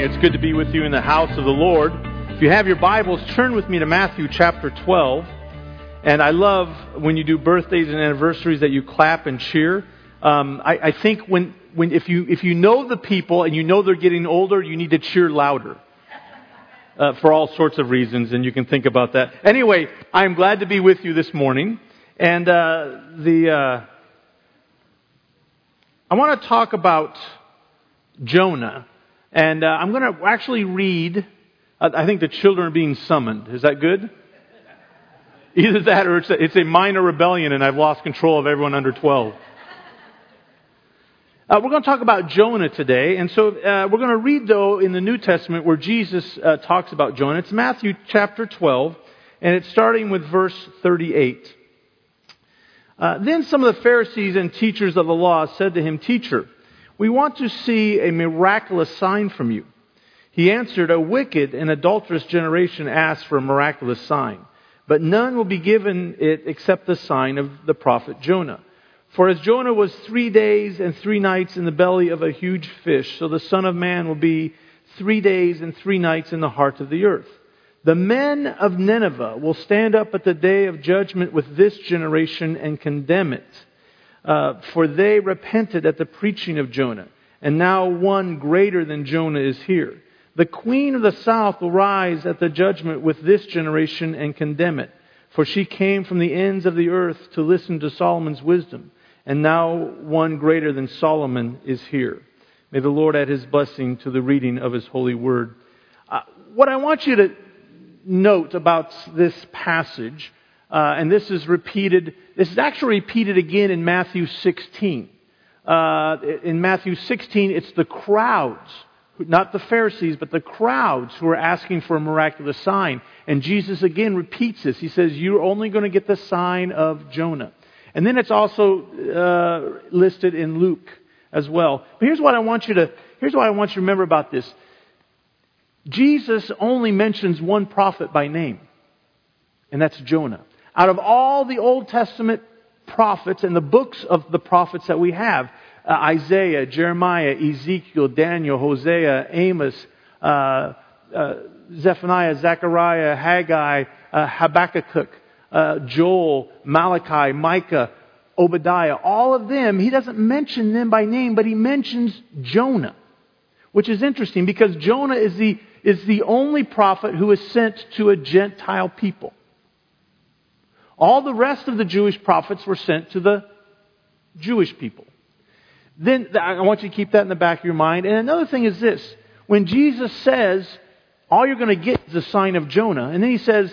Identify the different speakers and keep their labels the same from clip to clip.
Speaker 1: It's good to be with you in the house of the Lord. If you have your Bibles, turn with me to Matthew chapter 12. And I love when you do birthdays and anniversaries that you clap and cheer. I think if you know the people and you know they're getting older, you need to cheer louder. For all sorts of reasons, and you can think about that. Anyway, I'm glad to be with you this morning. And I want to talk about Jonah. And I'm going to actually read, I think the children are being summoned. Is that good? Either that or it's a minor rebellion and I've lost control of everyone under 12. We're going to talk about Jonah today. And so we're going to read, though, in the New Testament where Jesus talks about Jonah. It's Matthew chapter 12, and it's starting with verse 38. Then some of the Pharisees and teachers of the law said to him, "Teacher, we want to see a miraculous sign from you." He answered, "A wicked and adulterous generation asks for a miraculous sign, but none will be given it except the sign of the prophet Jonah. For as Jonah was 3 days and 3 nights in the belly of a huge fish, so the Son of Man will be 3 days and 3 nights in the heart of the earth. The men of Nineveh will stand up at the day of judgment with this generation and condemn it. For they repented at the preaching of Jonah, and now one greater than Jonah is here. The queen of the south will rise at the judgment with this generation and condemn it. For she came from the ends of the earth to listen to Solomon's wisdom, and now one greater than Solomon is here." May the Lord add His blessing to the reading of His holy word. What I want you to note about this passage, and this is actually repeated again in Matthew 16. In Matthew 16, it's the crowds, not the Pharisees, but the crowds who are asking for a miraculous sign. And Jesus again repeats this. He says, "You're only going to get the sign of Jonah." And then it's also listed in Luke as well. But here's what I want you to remember about this. Jesus only mentions one prophet by name, and that's Jonah. Out of all the Old Testament prophets and the books of the prophets that we have, Isaiah, Jeremiah, Ezekiel, Daniel, Hosea, Amos, Zephaniah, Zechariah, Haggai, Habakkuk, Joel, Malachi, Micah, Obadiah, all of them, he doesn't mention them by name, but he mentions Jonah. Which is interesting because Jonah is the only prophet who is sent to a Gentile people. All the rest of the Jewish prophets were sent to the Jewish people. Then I want you to keep that in the back of your mind. And another thing is this. When Jesus says, all you're going to get is a sign of Jonah. And then He says,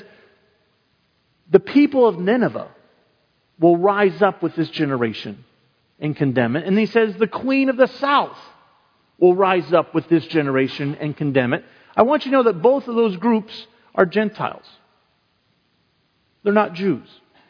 Speaker 1: the people of Nineveh will rise up with this generation and condemn it. And He says, the queen of the south will rise up with this generation and condemn it. I want you to know that both of those groups are Gentiles. They're not Jews.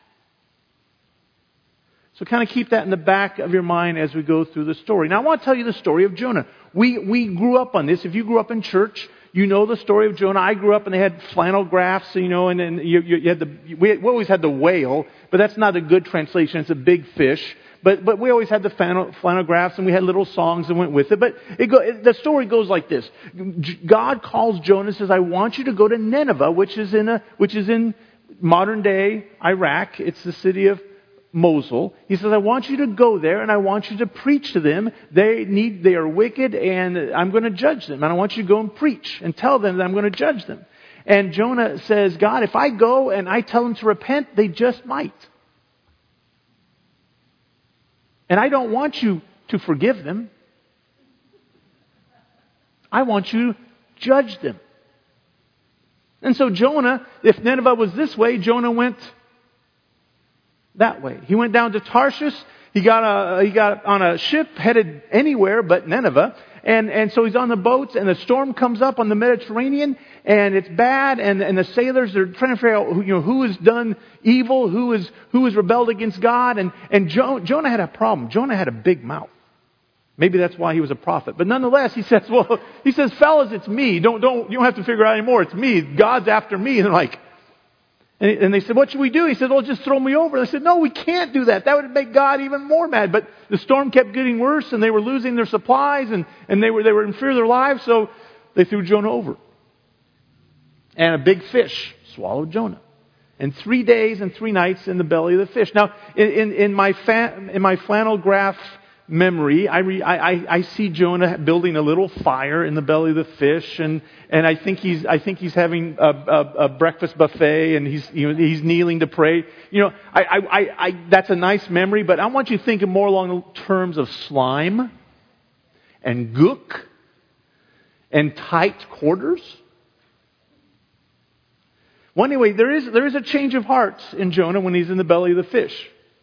Speaker 1: So kind of keep that in the back of your mind as we go through the story. Now I want to tell you the story of Jonah. We grew up on this. If you grew up in church, you know the story of Jonah. I grew up and they had flannel graphs, and you had we always had the whale, but that's not a good translation. It's a big fish. But we always had the flannel graphs, and we had little songs that went with it. But the story goes like this. God calls Jonah and says, "I want you to go to Nineveh," which is in modern day Iraq. It's the city of Mosul. He says, "I want you to go there and I want you to preach to them. They are wicked and I'm going to judge them. And I want you to go and preach and tell them that I'm going to judge them." And Jonah says, "God, if I go and I tell them to repent, they just might. And I don't want you to forgive them. I want you to judge them." And so Jonah, if Nineveh was this way, Jonah went that way. He went down to Tarshish. He got on a ship headed anywhere but Nineveh. And so he's on the boats, and the storm comes up on the Mediterranean, and it's bad, and the sailors are trying to figure out who has done evil, who has rebelled against God, and Jonah had a problem. Jonah had a big mouth. Maybe that's why he was a prophet. But nonetheless, he says, "Fellas, it's me. You don't have to figure out anymore. It's me. God's after me." And they're like, and they said, "What should we do?" He said, "Well, just throw me over." They said, "No, we can't do that. That would make God even more mad." But the storm kept getting worse, and they were losing their supplies, and they were in fear of their lives. So they threw Jonah over. And a big fish swallowed Jonah. And 3 days and 3 nights in the belly of the fish. Now, in my flannel graph memory, I see Jonah building a little fire in the belly of the fish, and I think he's having a breakfast buffet, and he's kneeling to pray. That's a nice memory, but I want you to think more along the terms of slime and gook and tight quarters. Well, anyway, there is a change of heart in Jonah when he's in the belly of the fish.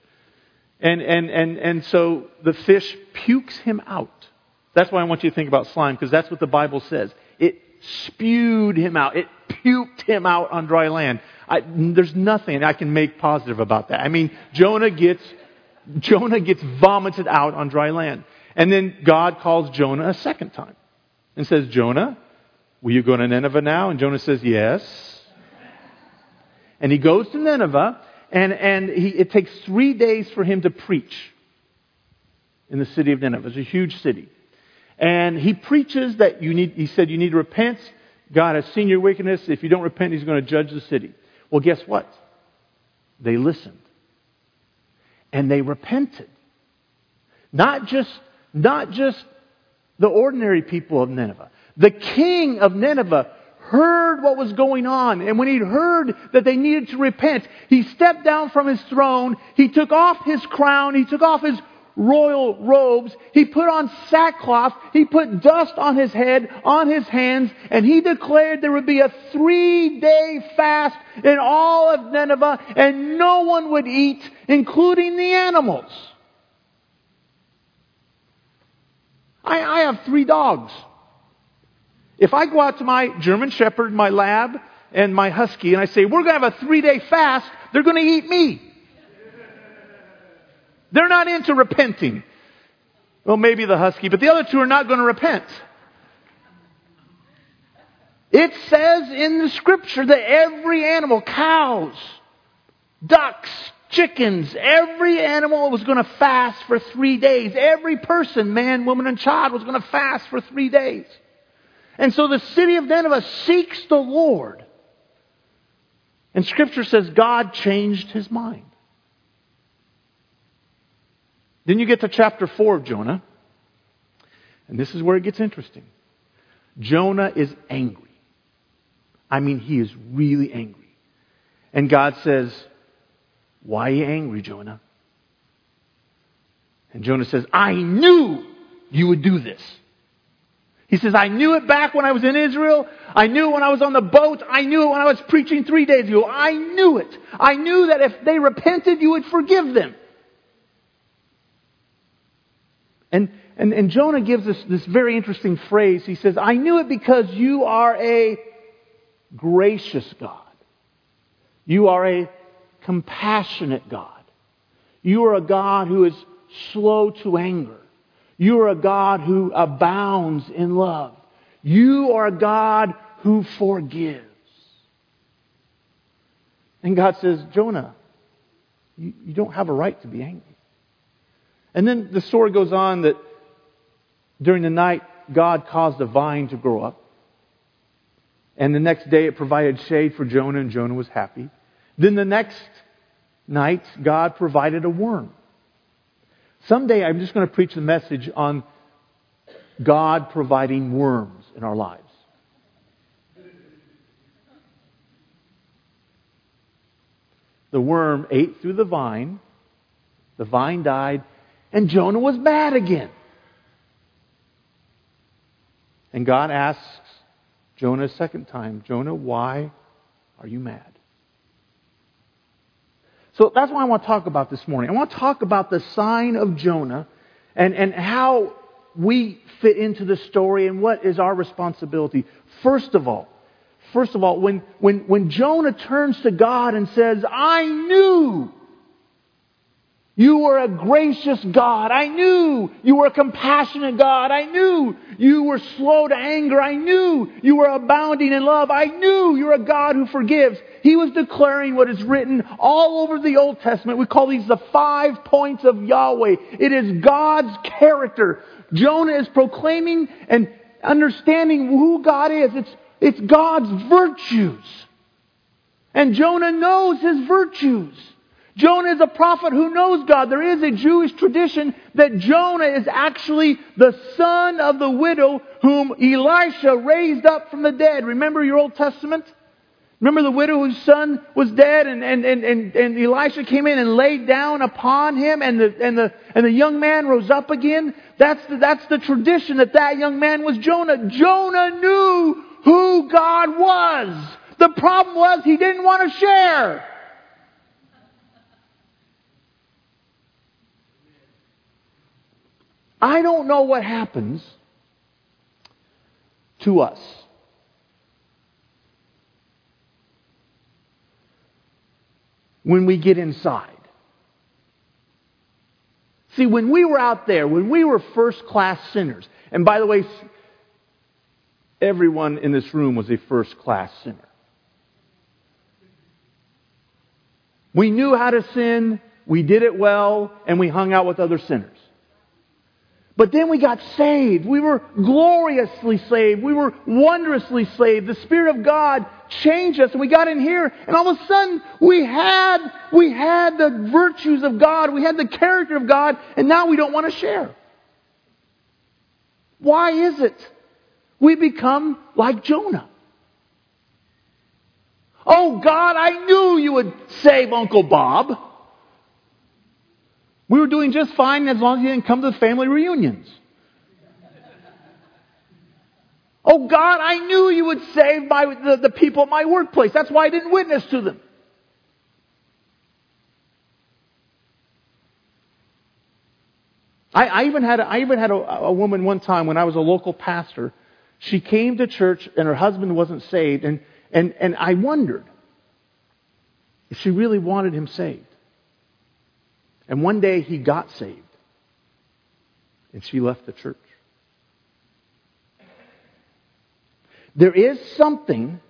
Speaker 1: And so the fish pukes him out. That's why I want you to think about slime, because that's what the Bible says. It spewed him out. It puked him out on dry land. There's nothing I can make positive about that. I mean, Jonah gets vomited out on dry land. And then God calls Jonah a second time and says, Jonah, will you go to Nineveh now? And Jonah says, yes. And he goes to Nineveh, and it takes 3 days for him to preach in the city of Nineveh. It's a huge city. And he preaches that he said you need to repent. God has seen your wickedness. If you don't repent, He's going to judge the city. Well, guess what? They listened. And they repented. Not just the ordinary people of Nineveh. The king of Nineveh heard what was going on. And when he heard that they needed to repent, he stepped down from his throne. He took off his crown. He took off his royal robes. He put on sackcloth. He put dust on his head, on his hands. And he declared there would be a 3-day fast in all of Nineveh. And no one would eat, including the animals. I have 3 dogs. If I go out to my German Shepherd, my Lab, and my Husky, and I say, we're going to have a 3-day fast, they're going to eat me. They're not into repenting. Well, maybe the Husky, but the other 2 are not going to repent. It says in the Scripture that every animal, cows, ducks, chickens, every animal was going to fast for 3 days. Every person, man, woman, and child was going to fast for 3 days. And so the city of Nineveh seeks the Lord. And Scripture says God changed his mind. Then you get to chapter 4 of Jonah. And this is where it gets interesting. Jonah is angry. I mean, he is really angry. And God says, why are you angry, Jonah? And Jonah says, I knew you would do this. He says, I knew it back when I was in Israel. I knew it when I was on the boat. I knew it when I was preaching 3 days ago. I knew it. I knew that if they repented, you would forgive them. And Jonah gives us this very interesting phrase. He says, I knew it because you are a gracious God. You are a compassionate God. You are a God who is slow to anger. You are a God who abounds in love. You are a God who forgives. And God says, Jonah, you don't have a right to be angry. And then the story goes on that during the night, God caused a vine to grow up. And the next day it provided shade for Jonah, and Jonah was happy. Then the next night, God provided a worm. Someday I'm just going to preach the message on God providing worms in our lives. The worm ate through the vine died, and Jonah was mad again. And God asks Jonah a second time, Jonah, why are you mad? So that's what I want to talk about this morning. I want to talk about the sign of Jonah and how we fit into the story and what is our responsibility. First of all, when Jonah turns to God and says, I knew you were a gracious God. I knew you were a compassionate God. I knew you were slow to anger. I knew you were abounding in love. I knew you're a God who forgives. He was declaring what is written all over the Old Testament. We call these the 5 points of Yahweh. It is God's character. Jonah is proclaiming and understanding who God is. It's God's virtues. And Jonah knows his virtues. Jonah is a prophet who knows God. There is a Jewish tradition that Jonah is actually the son of the widow whom Elisha raised up from the dead. Remember your Old Testament? Remember the widow whose son was dead and Elisha came in and laid down upon him and the young man rose up again? That's the tradition that young man was Jonah. Jonah knew who God was. The problem was he didn't want to share. I don't know what happens to us when we get inside. See, when we were out there, when we were first-class sinners, and by the way, everyone in this room was a first-class sinner. We knew how to sin, we did it well, and we hung out with other sinners. But then we got saved. We were gloriously saved. We were wondrously saved. The Spirit of God changed us, and we got in here, and all of a sudden we had the virtues of God. We had the character of God, and now we don't want to share. Why is it? We become like Jonah. Oh God, I knew you would save Uncle Bob. We were doing just fine as long as he didn't come to the family reunions. Oh God, I knew you would save the people at my workplace. That's why I didn't witness to them. I even had a woman one time when I was a local pastor. She came to church and her husband wasn't saved, and I wondered if she really wanted him saved. And one day he got saved. And she left the church. There is something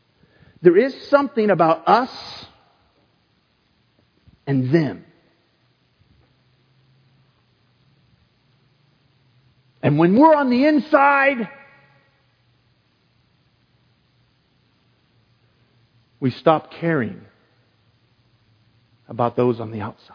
Speaker 1: about us and them. And when we're on the inside, we stop caring about those on the outside.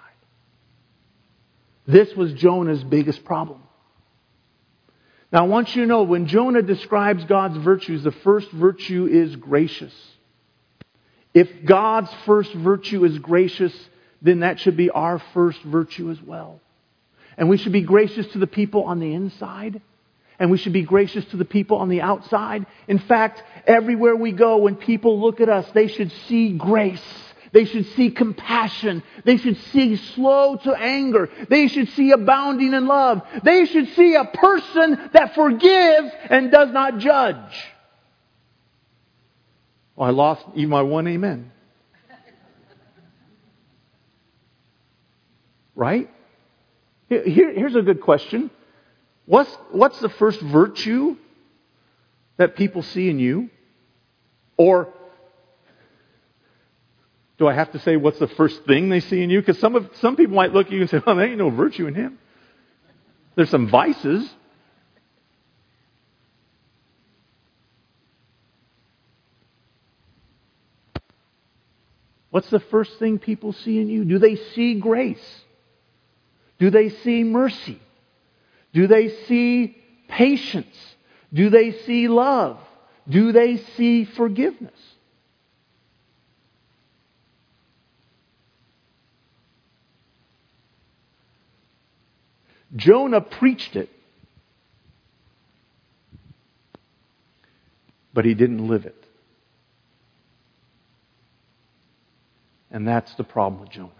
Speaker 1: This was Jonah's biggest problem. Now I want you to know, when Jonah describes God's virtues, the first virtue is gracious. If God's first virtue is gracious, then that should be our first virtue as well. And we should be gracious to the people on the inside. And we should be gracious to the people on the outside. In fact, everywhere we go, when people look at us, they should see grace. They should see compassion. They should see slow to anger. They should see abounding in love. They should see a person that forgives and does not judge. Well, I lost even my one amen. Right? Here's a good question. What's the first virtue that people see in you? Or do I have to say what's the first thing they see in you? Because some people might look at you and say, "Oh, there ain't no virtue in him. There's some vices." What's the first thing people see in you? Do they see grace? Do they see mercy? Do they see patience? Do they see love? Do they see forgiveness? Jonah preached it, but he didn't live it. And that's the problem with Jonah.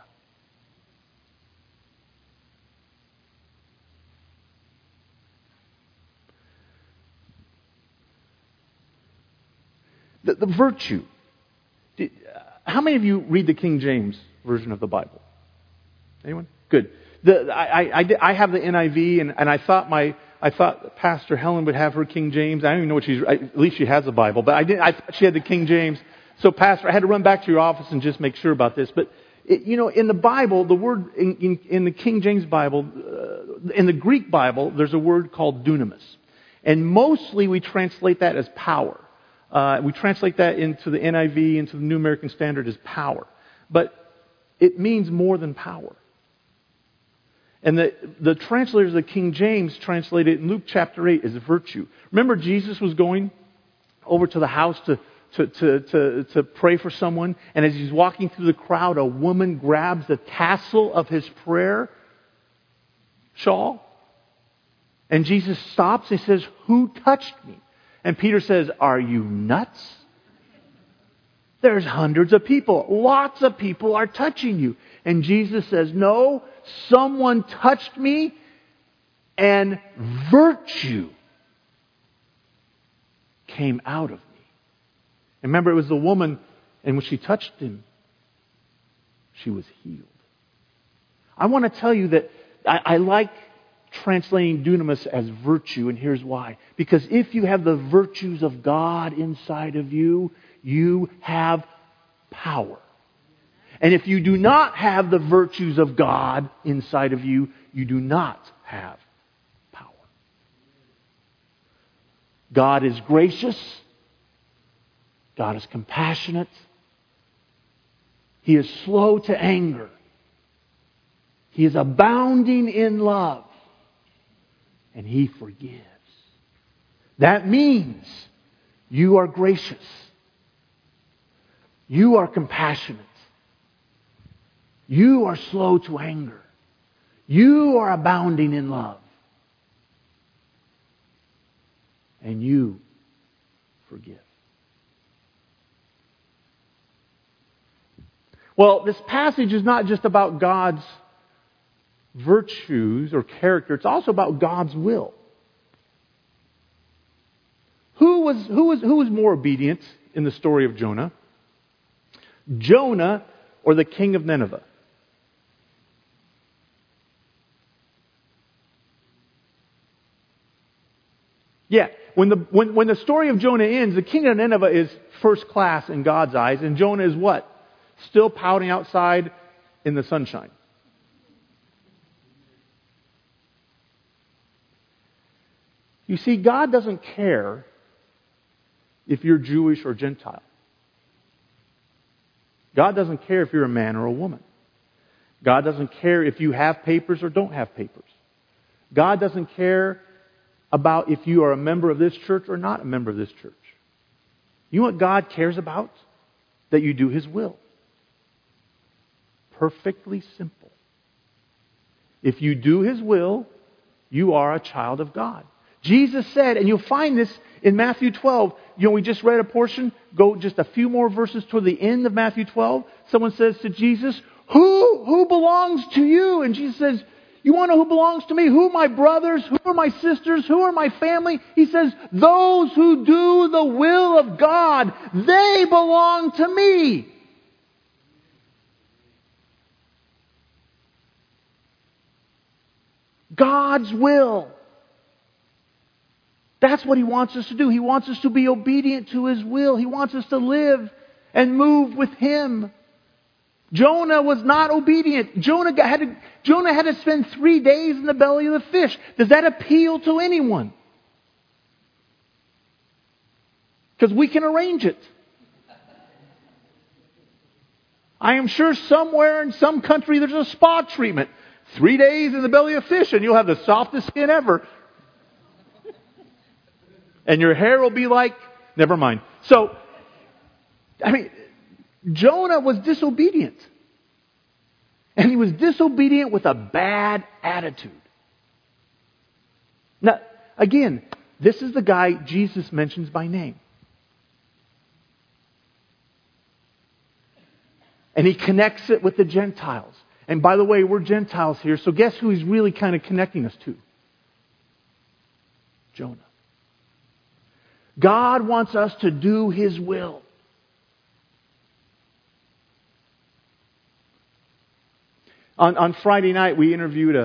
Speaker 1: The virtue. How many of you read the King James Version of the Bible? Anyone? Good. I have the NIV, and I thought Pastor Helen would have her King James. I don't even know what at least she has a Bible, but I thought she had the King James. So, Pastor, I had to run back to your office and just make sure about this. But in the Bible, the word in the King James Bible, in the Greek Bible, there's a word called dunamis. And mostly we translate that as power. We translate that into the NIV, into the New American Standard as power. But it means more than power. And the translators of the King James translate it in Luke chapter 8 as virtue. Remember, Jesus was going over to the house to pray for someone. And as he's walking through the crowd, a woman grabs the tassel of his prayer shawl. And Jesus stops and says, "Who touched me?" And Peter says, "Are you nuts? There's hundreds of people. Lots of people are touching you." And Jesus says, "No, someone touched me and virtue came out of me." And remember, it was the woman, and when she touched him, she was healed. I want to tell you that I like translating dunamis as virtue, and here's why. Because if you have the virtues of God inside of you, you have power. And if you do not have the virtues of God inside of you, you do not have power. God is gracious. God is compassionate. He is slow to anger. He is abounding in love. And He forgives. That means you are gracious. You are compassionate. You are slow to anger. You are abounding in love. And you forgive. Well, this passage is not just about God's virtues or character. It's also about God's will. Who was more obedient in the story of Jonah? Jonah or the king of Nineveh? Yeah, when the story of Jonah ends, the king of Nineveh is first class in God's eyes, and Jonah is what? Still pouting outside in the sunshine. You see, God doesn't care if you're Jewish or Gentile. God doesn't care if you're a man or a woman. God doesn't care if you have papers or don't have papers. God doesn't care about if you are a member of this church or not a member of this church. You know what God cares about? That you do His will. Perfectly simple. If you do His will, you are a child of God. Jesus said, and you'll find this in Matthew 12. You know, we just read a portion. Go just a few more verses toward the end of Matthew 12. Someone says to Jesus, Who belongs to you? And Jesus says, you want to know who belongs to me? Who are my brothers? Who are my sisters? Who are my family? He says, those who do the will of God, they belong to me. God's will. That's what He wants us to do. He wants us to be obedient to His will. He wants us to live and move with Him. Jonah was not obedient. Jonah had to spend 3 days in the belly of the fish. Does that appeal to anyone? Because we can arrange it. I am sure somewhere in some country there's a spa treatment. 3 days in the belly of fish and you'll have the softest skin ever. And your hair will be like... Never mind. So, Jonah was disobedient. And he was disobedient with a bad attitude. Now, again, this is the guy Jesus mentions by name. And He connects it with the Gentiles. And by the way, we're Gentiles here, so guess who He's really kind of connecting us to? Jonah. God wants us to do His will. On Friday night, we interviewed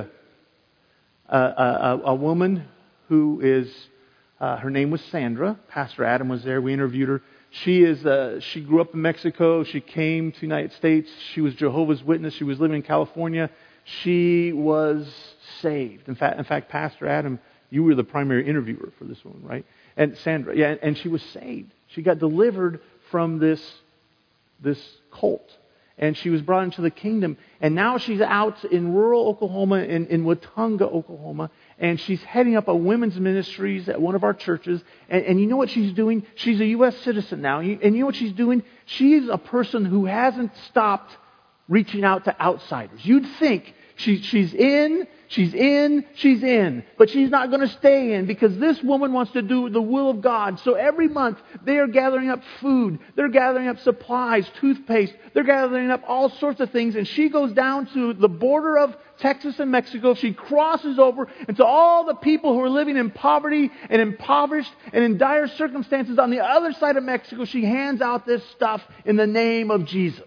Speaker 1: a woman who is, her name was Sandra. Pastor Adam was there. We interviewed her. She grew up in Mexico. She came to the United States. She was Jehovah's Witness. She was living in California. She was saved. In fact, Pastor Adam You were the primary interviewer for this one, right? And Sandra, yeah, and she was saved. She got delivered from this cult. And she was brought into the kingdom. And now she's out in rural Oklahoma, in Watonga, Oklahoma. And she's heading up a women's ministries at one of our churches. And you know what she's doing? She's a U.S. citizen now. And you know what she's doing? She's a person who hasn't stopped reaching out to outsiders. You'd think she's in. But she's not going to stay in because this woman wants to do the will of God. So every month they are gathering up food. They're gathering up supplies, toothpaste. They're gathering up all sorts of things. And she goes down to the border of Texas and Mexico. She crosses over. And to all the people who are living in poverty and impoverished and in dire circumstances on the other side of Mexico, she hands out this stuff in the name of Jesus.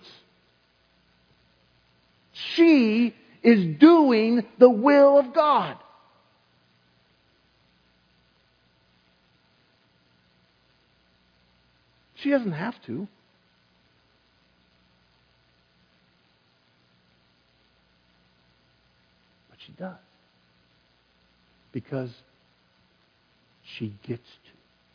Speaker 1: She is doing the will of God. She doesn't have to. But she does. Because she gets to.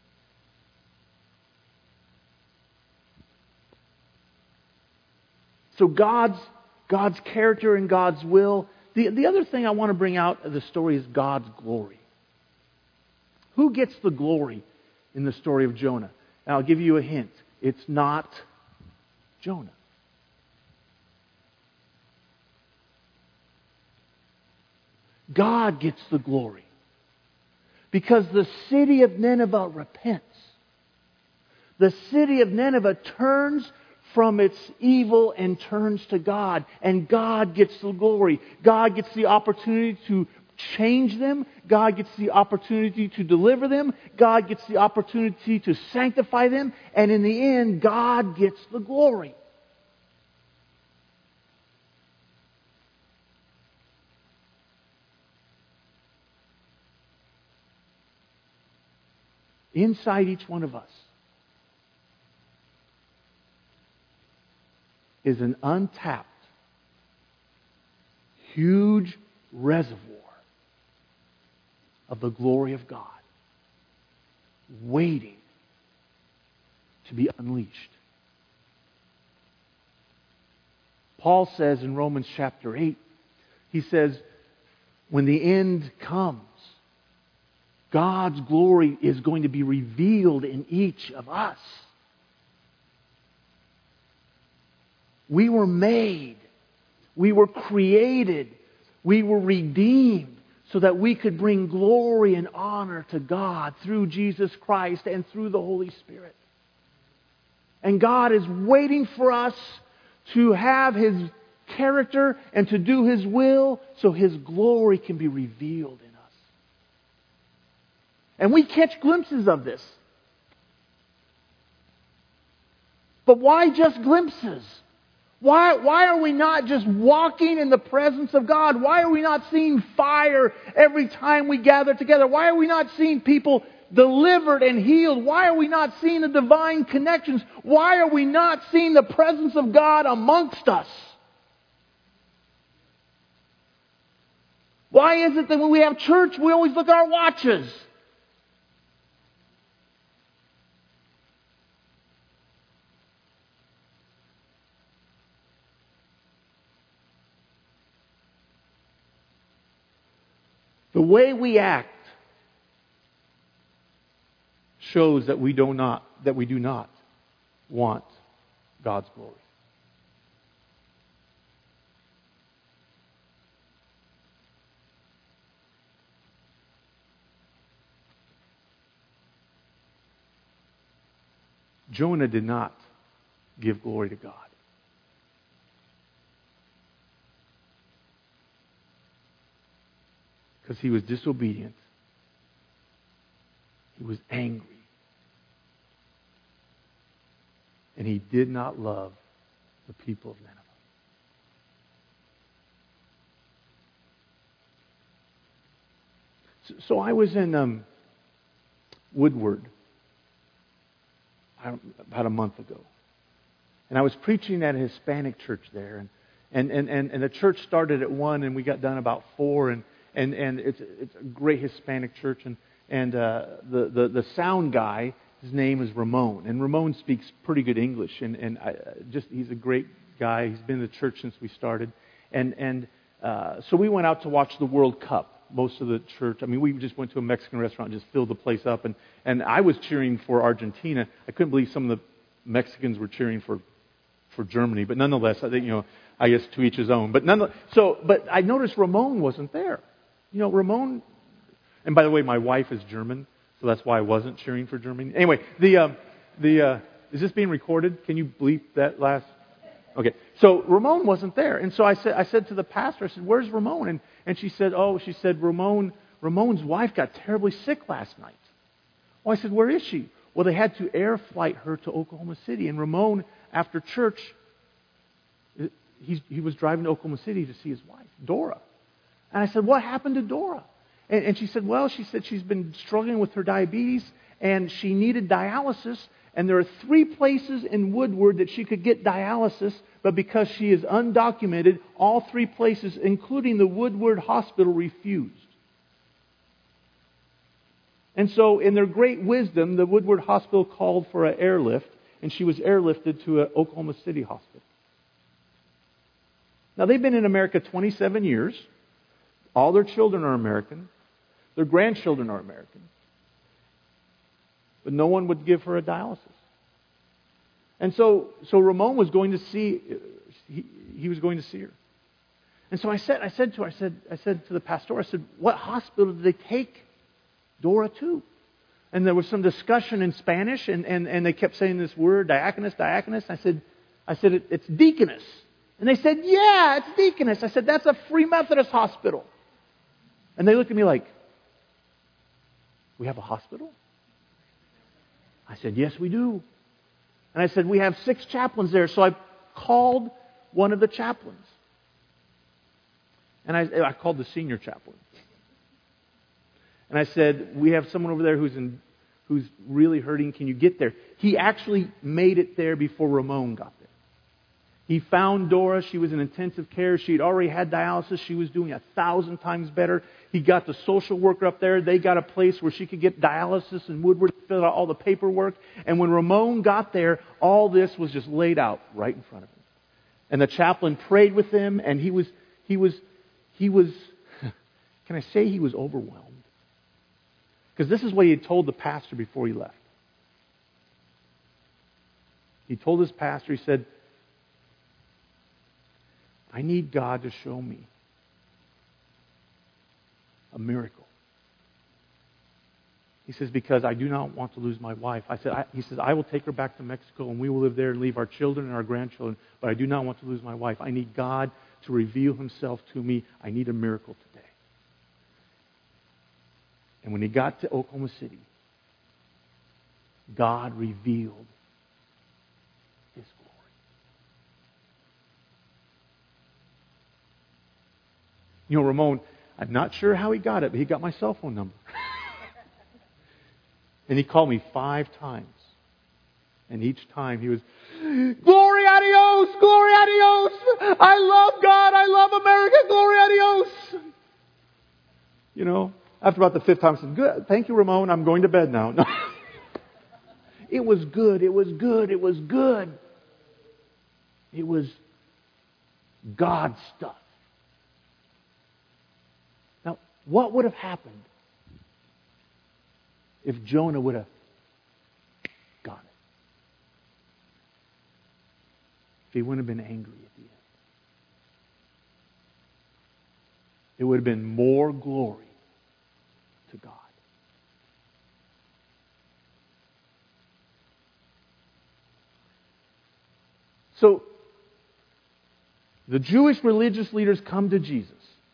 Speaker 1: So God's character and God's will. The other thing I want to bring out of the story is God's glory. Who gets the glory in the story of Jonah? And I'll give you a hint. It's not Jonah. God gets the glory. Because the city of Nineveh repents. The city of Nineveh turns from its evil and turns to God. And God gets the glory. God gets the opportunity to change them. God gets the opportunity to deliver them. God gets the opportunity to sanctify them. And in the end, God gets the glory. Inside each one of us is an untapped, huge reservoir of the glory of God waiting to be unleashed. Paul says in Romans chapter 8, he says, when the end comes, God's glory is going to be revealed in each of us. We were made. We were created. We were redeemed so that we could bring glory and honor to God through Jesus Christ and through the Holy Spirit. And God is waiting for us to have His character and to do His will so His glory can be revealed in us. And we catch glimpses of this. But why just glimpses? Why are we not just walking in the presence of God? Why are we not seeing fire every time we gather together? Why are we not seeing people delivered and healed? Why are we not seeing the divine connections? Why are we not seeing the presence of God amongst us? Why is it that when we have church, we always look at our watches? The way we act shows that we do not want God's glory. Jonah did not give glory to God. Because he was disobedient. He was angry. And he did not love the people of Nineveh. So I was in Woodward about a month ago. And I was preaching at a Hispanic church there. And the church started at 1 and we got done about 4. And and it's a great Hispanic church, and the sound guy, his name is Ramon, and Ramon speaks pretty good English, and he's a great guy. He's been in the church since we started, and so we went out to watch the World Cup. Most of the church, we just went to a Mexican restaurant and just filled the place up, and I was cheering for Argentina. I couldn't believe some of the Mexicans were cheering for Germany, but nonetheless, I think, I guess to each his own. But but I noticed Ramon wasn't there. Ramon, and by the way, my wife is German, so that's why I wasn't cheering for Germany. Anyway, is this being recorded? Can you bleep that last? Okay, so Ramon wasn't there, and so I said to the pastor, I said, "Where's Ramon?" And she said, Ramon's wife got terribly sick last night. Well, I said, "Where is she?" Well, they had to air flight her to Oklahoma City, and Ramon, after church, he was driving to Oklahoma City to see his wife, Dora. And I said, "What happened to Dora?" And she said, she's been struggling with her diabetes, and she needed dialysis. And there are 3 places in Woodward that she could get dialysis, but because she is undocumented, all 3 places, including the Woodward Hospital, refused. And so, in their great wisdom, the Woodward Hospital called for an airlift, and she was airlifted to an Oklahoma City hospital. Now, they've been in America 27 years. All their children are American. Their grandchildren are American. But no one would give her a dialysis. And so Ramon was going to see, he was going to see her. And so I said to the pastor, I said, "What hospital did they take Dora to?" And there was some discussion in Spanish, and they kept saying this word, diaconus. I said, "It's deaconess." And they said, "Yeah, it's deaconess." I said, "That's a Free Methodist hospital." And they looked at me like, "We have a hospital?" I said, "Yes, we do." And I said, "We have 6 chaplains there." So I called one of the chaplains. And I called the senior chaplain. And I said, "We have someone over there who's really hurting. Can you get there?" He actually made it there before Ramon got there. He found Dora. She was in intensive care. She'd already had dialysis. She was doing 1,000 times better. He got the social worker up there. They got a place where she could get dialysis in Woodward, fill out all the paperwork. And when Ramon got there, all this was just laid out right in front of him. And the chaplain prayed with him, and he was, can I say he was overwhelmed? Because this is what he had told the pastor before he left. He told his pastor, he said, "I need God to show me a miracle." He says, "Because I do not want to lose my wife." He says, "I will take her back to Mexico and we will live there and leave our children and our grandchildren, but I do not want to lose my wife. I need God to reveal Himself to me. I need a miracle today." And when he got to Oklahoma City, God revealed His glory. Ramon, I'm not sure how he got it, but he got my cell phone number. And he called me 5 times. And each time he was, "Glory a Dios! Glory a Dios! I love God! I love America! Glory a Dios!" After about the 5th time, I said, "Good. Thank you, Ramon. I'm going to bed now." No. It was good. It was good. It was good. It was God stuff. Now, what would have happened if Jonah would have got it? If he wouldn't have been angry at the end. It would have been more glory to God. So, the Jewish religious leaders come to Jesus.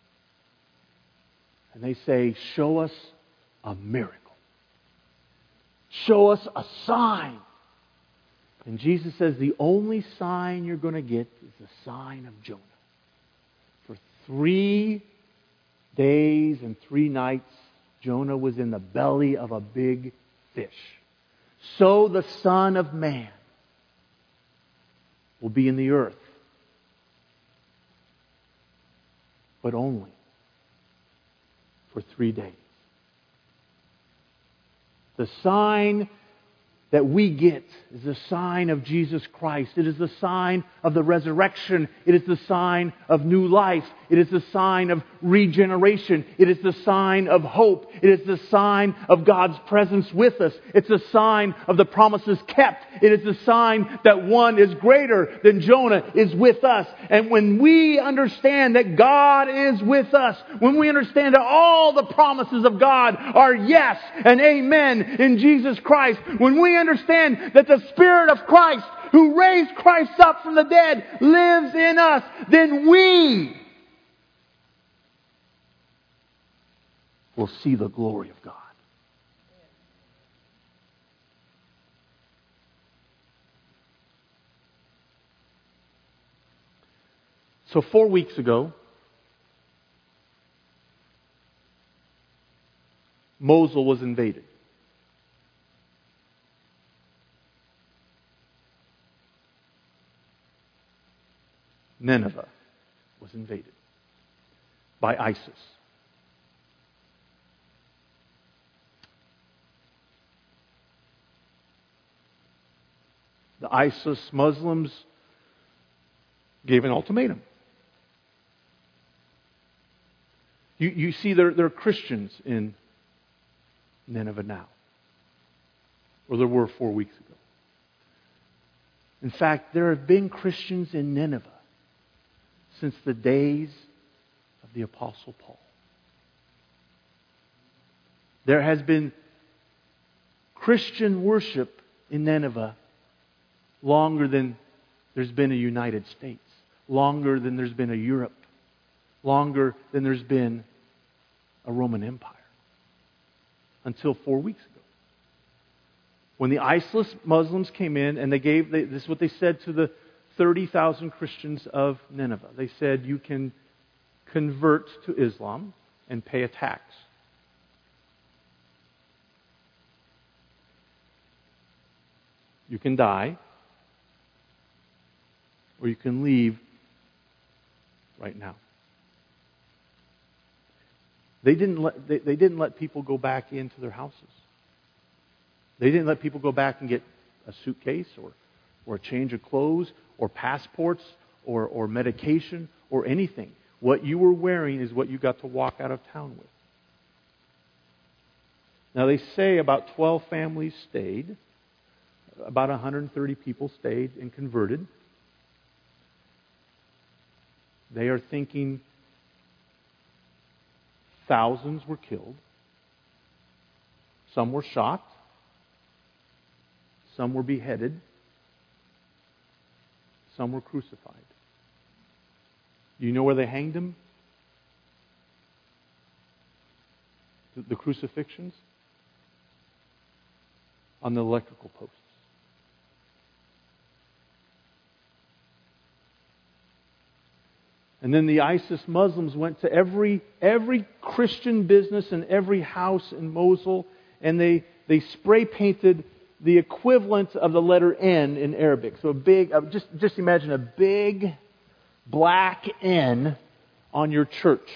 Speaker 1: And they say, "Show us a miracle. Show us a sign." And Jesus says, "The only sign you're going to get is the sign of Jonah. For 3 days and 3 nights, Jonah was in the belly of a big fish. So the Son of Man will be in the earth. But only for 3 days. The sign that we get is the sign of Jesus Christ. It is the sign of the resurrection. It is the sign of new life. It is the sign of regeneration. It is the sign of hope. It is the sign of God's presence with us. It's a sign of the promises kept. It is the sign that one is greater than Jonah is with us. And when we understand that God is with us, when we understand that all the promises of God are yes and amen in Jesus Christ, when we understand that the Spirit of Christ, who raised Christ up from the dead, lives in us, then we will see the glory of God. So 4 weeks ago, Mosul was invaded. Nineveh was invaded by ISIS. The ISIS Muslims gave an ultimatum. You see, there are Christians in Nineveh now, or there were 4 weeks ago. In fact, there have been Christians in Nineveh since the days of the Apostle Paul. There has been Christian worship in Nineveh longer than there's been a United States, longer than there's been a Europe, longer than there's been a Roman Empire. Until 4 weeks ago, when the ISIS Muslims came in and this is what they said to the 30,000 Christians of Nineveh. They said, you can convert to Islam and pay a tax. You can die, or you can leave right now. They didn't let people go back into their houses. They didn't let people go back and get a suitcase or a change of clothes or passports or medication or anything. What you were wearing is what you got to walk out of town with. Now they say about 12 families stayed. About 130 people stayed and converted. They are thinking thousands were killed. Some were shot. Some were beheaded. Some were crucified. Do you know where they hanged them? The crucifixions? On the electrical posts. And then the ISIS Muslims went to every Christian business and every house in Mosul, and they spray painted the equivalent of the letter N in Arabic. So a big, just imagine a big black N on your church,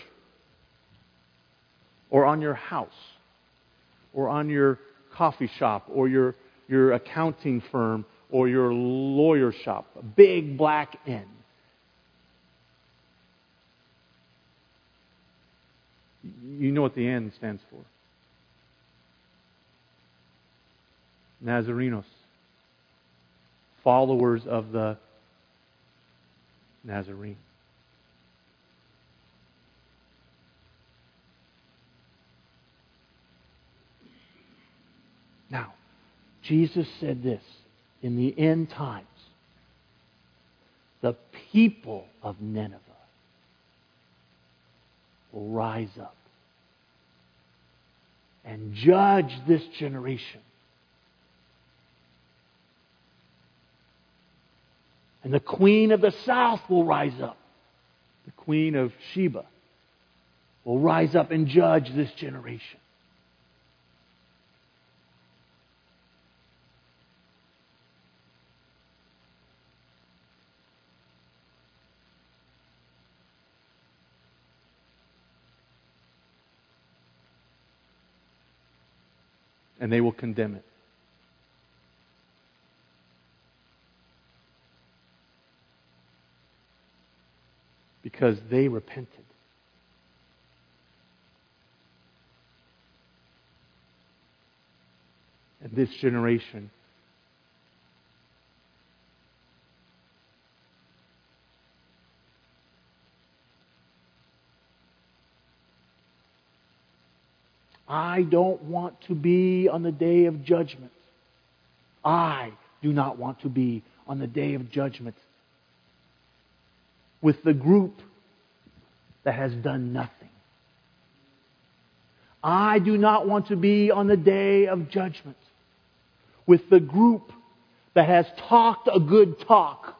Speaker 1: or on your house, or on your coffee shop, or your accounting firm, or your lawyer shop. A big black N. You know what the N stands for. Nazarenos. Followers of the Nazarene. Now, Jesus said this, in the end times, the people of Nineveh will rise up and judge this generation. And the queen of the south will rise up. The queen of Sheba will rise up and judge this generation. and they will condemn it. Because they repented. And this generation I don't want to be on the day of judgment. I do not want to be on the day of judgment with the group that has done nothing. I do not want to be on the day of judgment with the group that has talked a good talk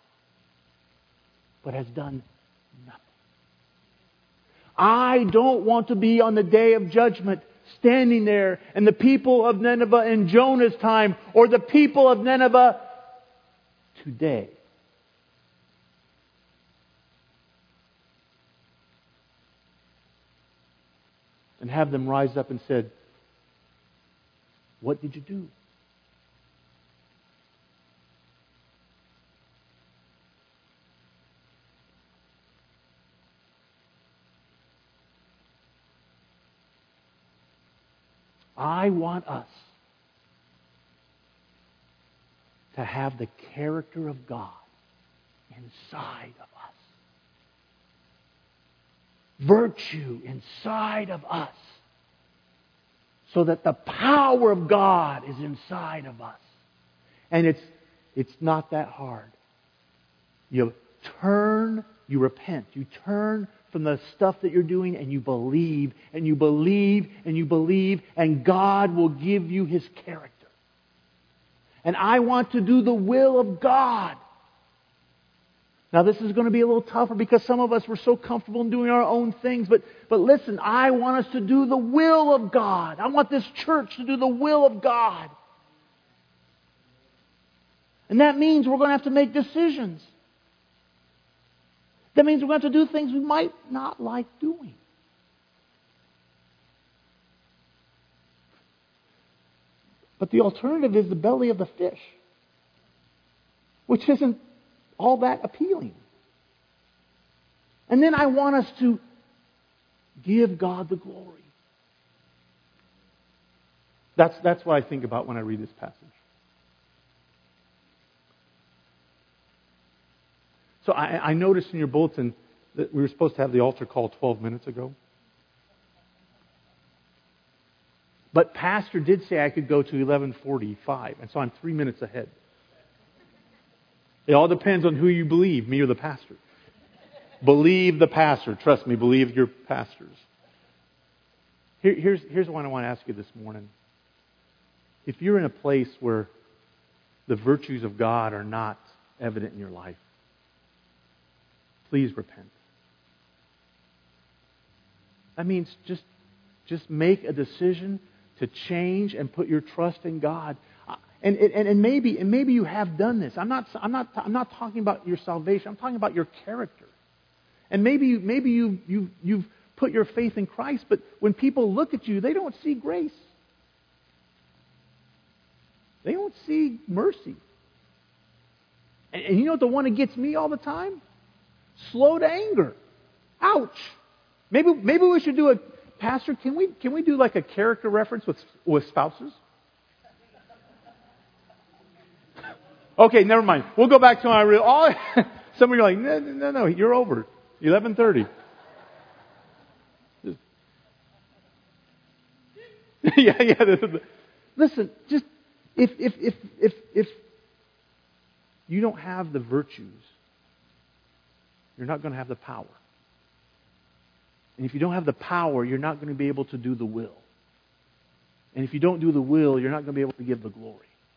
Speaker 1: but has done nothing. I don't want to be on the day of judgment standing there and the people of Nineveh in Jonah's time or the people of Nineveh today. And have them rise up and said, what did you do? I want us to have the character of God inside of us. Virtue inside of us. So that the power of God is inside of us. And it's not that hard. You turn, you repent, you turn from the stuff that you're doing and you believe, and you believe, and you believe, and God will give you His character. And I want to do the will of God. Now this is going to be a little tougher because some of us were so comfortable in doing our own things. But listen, I want us to do the will of God. I want this church to do the will of God. And that means we're going to have to make decisions. That means we're going to have to do things we might not like doing. But the alternative is the belly of the fish, which isn't all that appealing. And then I want us to give God the glory. That's what I think about when I read this passage. So I noticed in your bulletin that we were supposed to have the altar call 12 minutes ago. But Pastor did say I could go to 11:45, and so I'm 3 minutes ahead. It all depends on who you believe, me or the pastor. Believe the pastor. Trust me, believe your pastors. Here's what I want to ask you this morning. If you're in a place where the virtues of God are not evident in your life, please repent. That means just make a decision to change and put your trust in God. And maybe you have done this. I'm not talking about your salvation. I'm talking about your character. And maybe you've put your faith in Christ, but when people look at you, they don't see grace. They don't see mercy. And you know what the one that gets me all the time? Slow to anger. Ouch. Maybe we should do Pastor, can we do like a character reference with spouses? Okay, never mind. We'll go back to my real. Some of you are like, no, you're over. 11:30. Yeah. Listen, just if you don't have the virtues, you're not going to have the power. And if you don't have the power, you're not going to be able to do the will. And if you don't do the will, you're not going to be able to give the glory.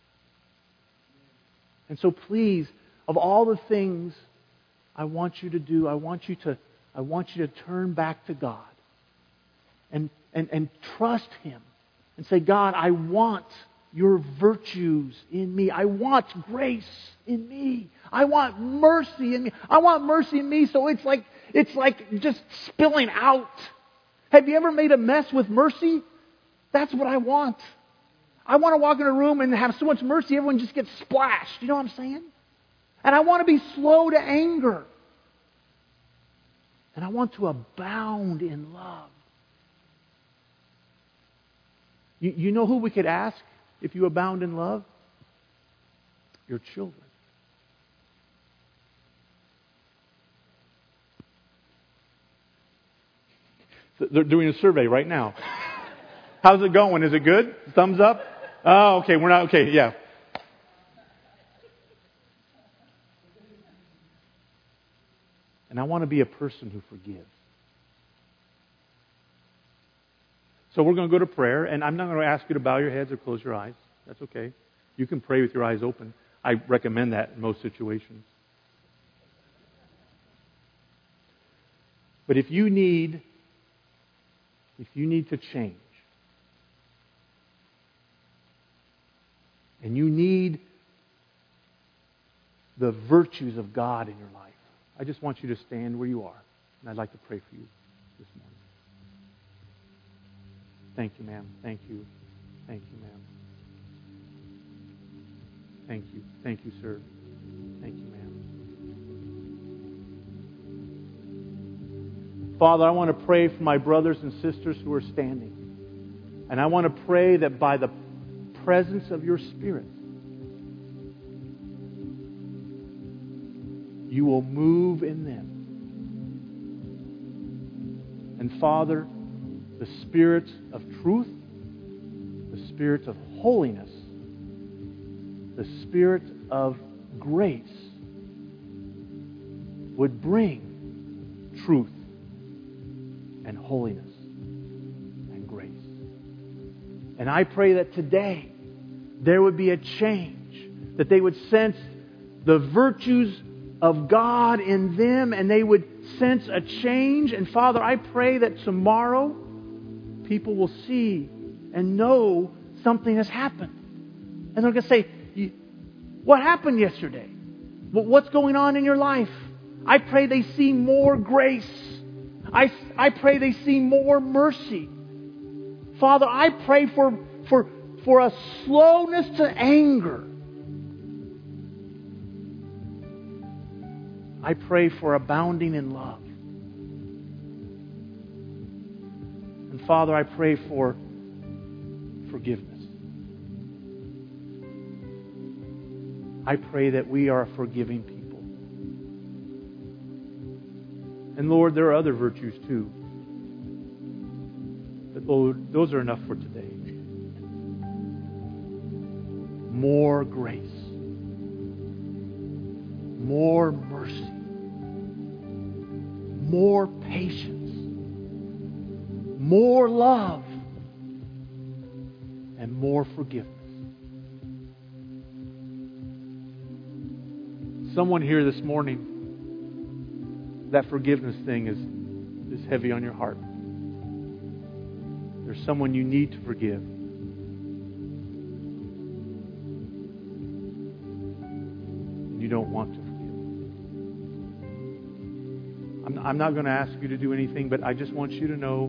Speaker 1: And so please, of all the things I want you to do, I want you to turn back to God and trust Him and say, God, I want your virtues in me. I want grace in me. I want mercy in me. I want mercy in me so it's like just spilling out. Have you ever made a mess with mercy? That's what I want.
Speaker 2: I want to walk in a room and have so much mercy, everyone just gets splashed. You know what I'm saying? And I want to be slow to anger. And I want to abound in love. You know who we could ask if you abound in love? Your children. So they're doing a survey right now. How's it going? Is it good? Thumbs up? Oh, okay. We're not okay. Yeah. And I want to be a person who forgives. So we're going to go to prayer, and I'm not going to ask you to bow your heads or close your eyes. That's okay. You can pray with your eyes open. I recommend that in most situations. But if you need to change, and you need the virtues of God in your life, I just want you to stand where you are, and I'd like to pray for you this morning. Thank you, ma'am. Thank you. Thank you, ma'am. Thank you. Thank you, sir. Thank you, ma'am. Father, I want to pray for my brothers and sisters who are standing. And I want to pray that by the presence of your Spirit, you will move in them. And Father, the Spirit of truth, the Spirit of holiness, the Spirit of grace would bring truth and holiness and grace. And I pray that today there would be a change, that they would sense the virtues of God in them and they would sense a change. And Father, I pray that tomorrow people will see and know something has happened. And they're going to say, what happened yesterday? What's going on in your life? I pray they see more grace. I pray they see more mercy. Father, I pray for a slowness to anger. I pray for abounding in love. And Father, I pray for forgiveness. I pray that we are a forgiving people. And Lord, there are other virtues too. But Lord, those are enough for today. More grace. More mercy. More patience. More love. And more forgiveness. Someone here this morning, that forgiveness thing is heavy on your heart. There's someone you need to forgive. You don't want to forgive. I'm not going to ask you to do anything, but I just want you to know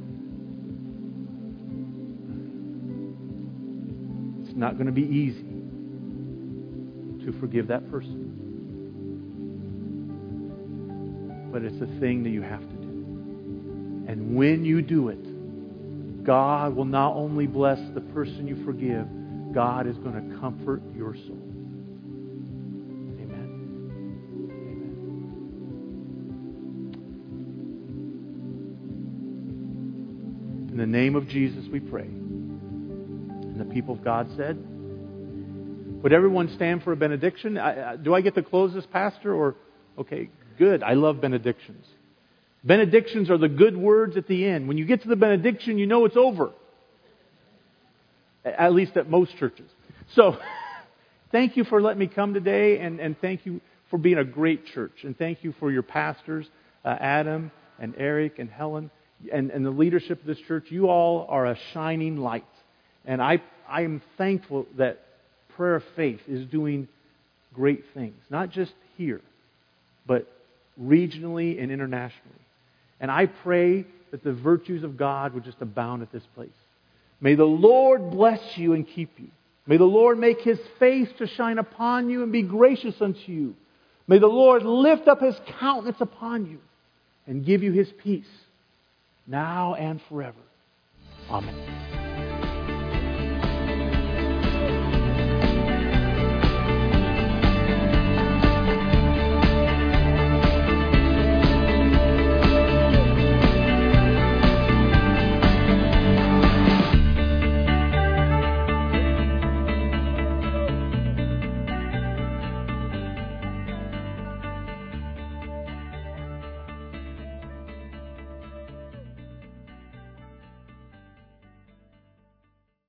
Speaker 2: it's not going to be easy to forgive that person. But it's a thing that you have to do. And when you do it, God will not only bless the person you forgive, God is going to comfort your soul. Amen. Amen. In the name of Jesus we pray. And the people of God said, would everyone stand for a benediction? Do I get to close this, Pastor? Or okay, good. I love benedictions. Benedictions are the good words at the end. When you get to the benediction, you know it's over. At least at most churches. So, thank you for letting me come today, and thank you for being a great church. And thank you for your pastors, Adam and Eric and Helen, and the leadership of this church. You all are a shining light. And I am thankful that Prayer of Faith is doing great things. Not just here, but regionally and internationally. And I pray that the virtues of God would just abound at this place. May the Lord bless you and keep you. May the Lord make His face to shine upon you and be gracious unto you. May the Lord lift up His countenance upon you and give you His peace, now and forever. Amen.